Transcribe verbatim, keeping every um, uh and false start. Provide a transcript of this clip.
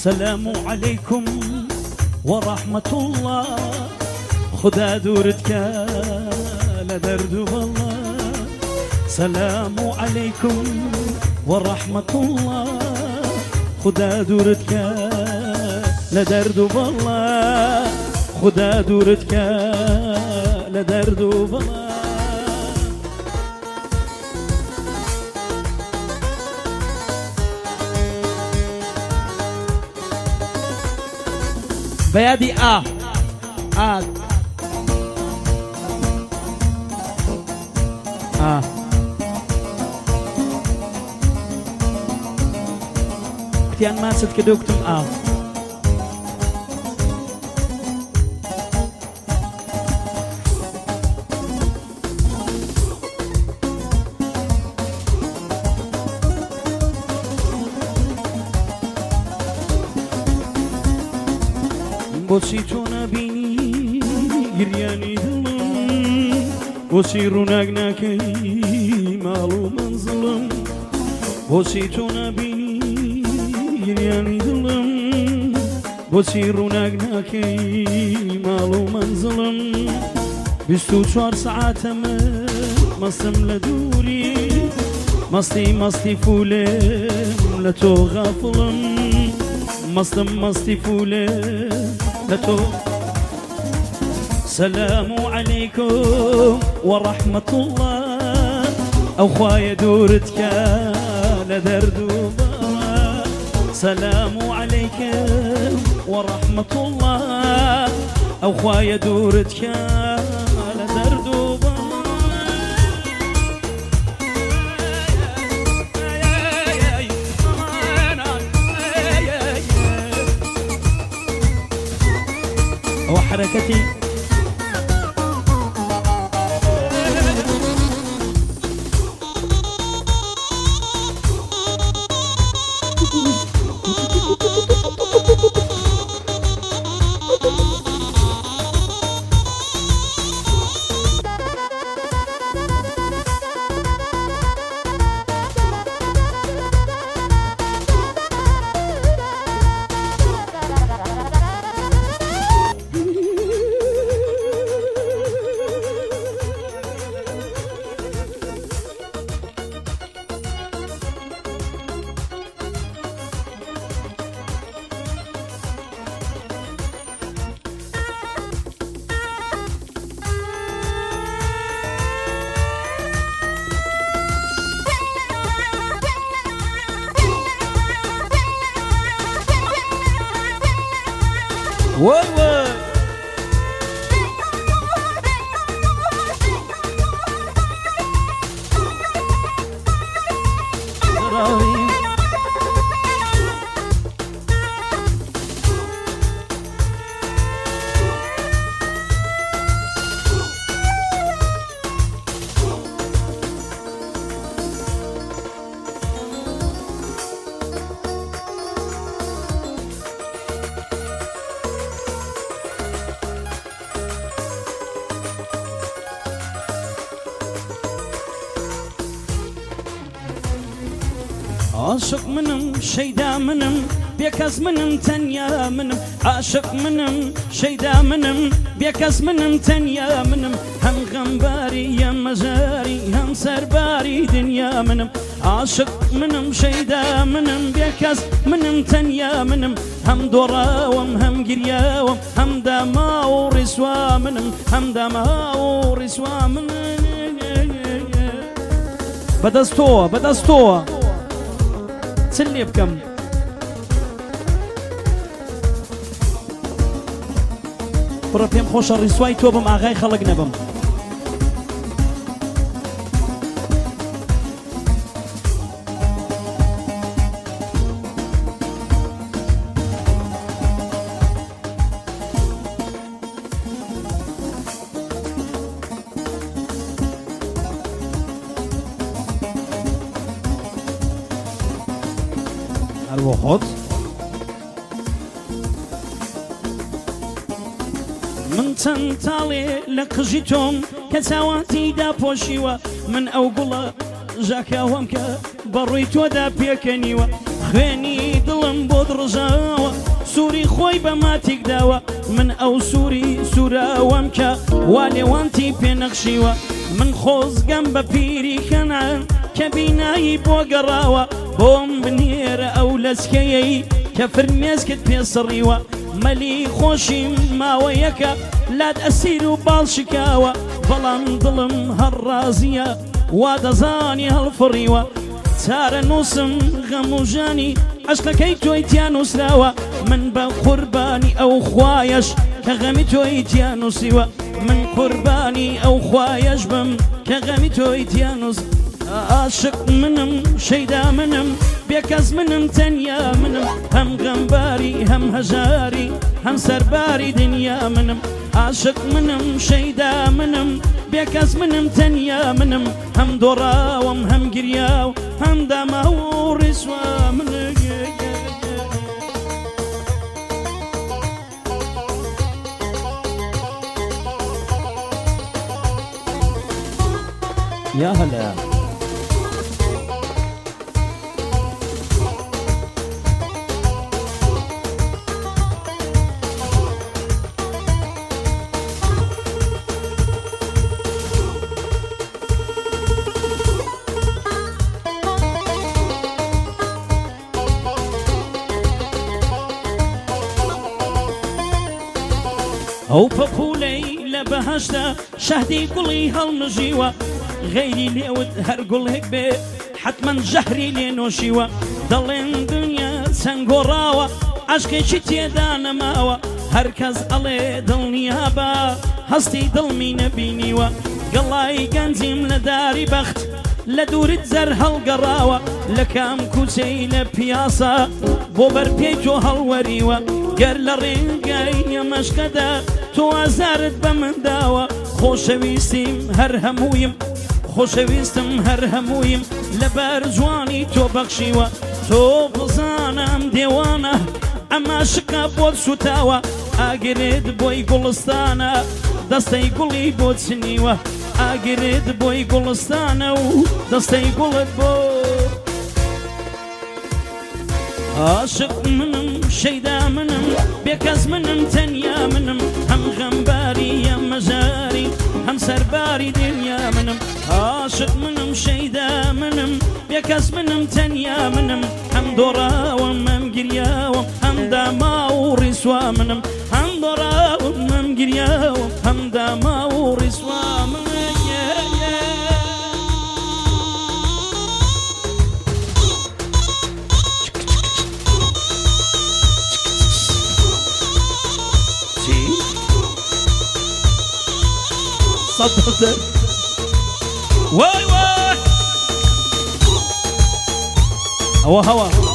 سلام عليكم ورحمة الله خدا دورتك لدرد والله سلام عليكم ورحمة الله خدا دورتك لدرد والله خدا دورتك لدرد والله بيادي آه آه آه كتيان ما ستكدوكتم آه بۆچی تۆ نبینی گریانی دڵم بۆچی ڕووناک ناکەی ماڵ و مەنزڵم بۆچی تۆ نبینی گریانی دڵم بۆچی ڕووناک ناکەی ماڵ و مەنزڵم بیست و چوار سەعاتەمە مەستم لە دووری مەستی مەستی فولێم لە تۆ غافڵم مەستم مەستی فولێم لتو سلام عليكم ورحمة الله أو خوايا دورتك لدرد وبا سلام عليكم ورحمة الله أو خوايا دورتك لدرد وبا وحركتي وي وي عاشق منم شيدا منم بيكز منم تنيا منم عاشق منم شيدا منم بيكز منم تنيا منم هم غنباري يا مجاري هم سرباري دنيا منم عاشق منم شيدا منم بيكز منم تنيا منم هم دوراوم هم قرياوم هم دما ورسوا منم هم دما ورسوا منم بدستوه بدستوه سلي بكم برا بيم خوش الرسواي توبم اغاي خلق نبم الوخوت من تنتالي لقجيتم كسواتي دا بوشيوا من اوقلا ژاکاوەم کە بەڕووی تۆدا پێکەنیوە خوێنی دڵم بۆ دڕژاوە سووری خۆی بە ماتێک داوە من ئەو سووری سووراوەم کە وا لێوانتی پێنەخشیوە من خۆزگەم بە پیری کەنعان کە بینایی بۆ گەڕاوە بۆم بنێرە ئەو لەسکەیەی کە فرمێسکت پێسڕیوە مەلی خۆشیم ماوەیەکە لات ئەسیر و باڵ شکاوە بەڵام دڵم هەر ڕازیە وا دەزانی هەڵفڕیوە چارە نووسم غەم و ژانی عەشقەکەی تۆی تیا نووسراوە من بە قوربانی ئەو خوایەش کە غەمی تۆی تیا نووسیوە من قوربانی ئەو خوایەش بم کە غەمی تۆی تیا نووس عاشق منم شەیدا منم بێکەس منم تەنیا منم هەم غەمباری هەم هەژاری هەم سەرباری دنیا منم عاشق منم شەیدا منم بێکەس منم تەنیا منم هەم دۆڕاوم هەم گریاو هەم داماو و ڕیسوا منم يا هلا ئەو پەپولەی لە بەهەشتا شەهدی گوڵی هەڵمژیوە غەیری لێوت هەر گوڵێک بێ حتمەن ژەهری لێ نۆشیوە دەڵێن دنیا چەنگۆڕاوە عەشقێکی تێدا نەماوە هەرکەس ئەڵێ دڵنیا بە هەستی دڵمی نەبینیوە گەڵای گەنجیم لە داری بەخت لە دوورت زەر هەڵگەڕاوە لە کام کوچەی لە پیاسە بۆ بەرپێی تۆ هەڵوەریوە گەر لە ڕێگای ئەمەشکەدا تۆ ئازارت بە منداوە خۆشەویستیم هەر هەموویم خۆشەویستم هەر هەموویم لەبەر جوانی تۆ بەخشیوە تۆ بزانم دێوانە ئەمە شکە بۆت سوتاوە ئاگرێت بۆی گوڵستانە دەستەی گوڵی بۆ چنیوە ئاگرێت بۆی گوڵستانە و دەستەی گوڵت بۆ عاشق منم شەیدا منم بێکەس منم تەنیا منم هەم غەمباری هەم مەژاری هەم سەرباری دنیا منم عاشق منم شەیدا منم بێکەس منم تەنیا منم هەم دۆڕاوم هەم گریاوم هەم داما و ڕیسوا منم هەم دۆڕاوم هەم گریاوم هەم داما و ڕیسوا منم صدقت واي واي هوا هوا